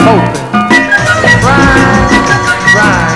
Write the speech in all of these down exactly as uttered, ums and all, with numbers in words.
hoping. Right, right.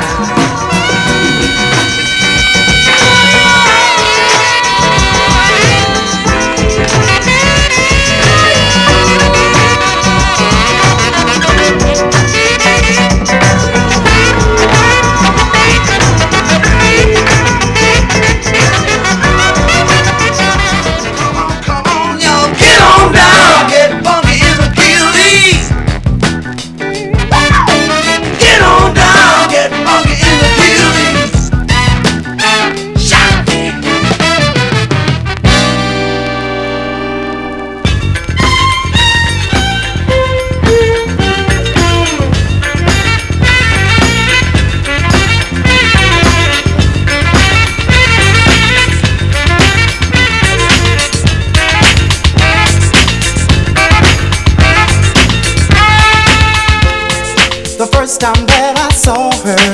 The first time that I saw her,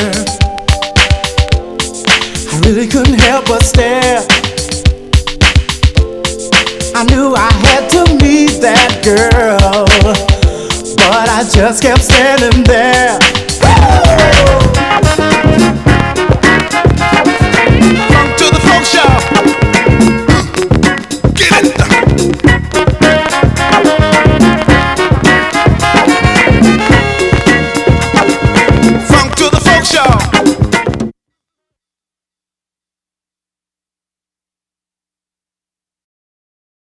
I really couldn't help but stare. I knew I had to meet that girl, but I just kept standing there.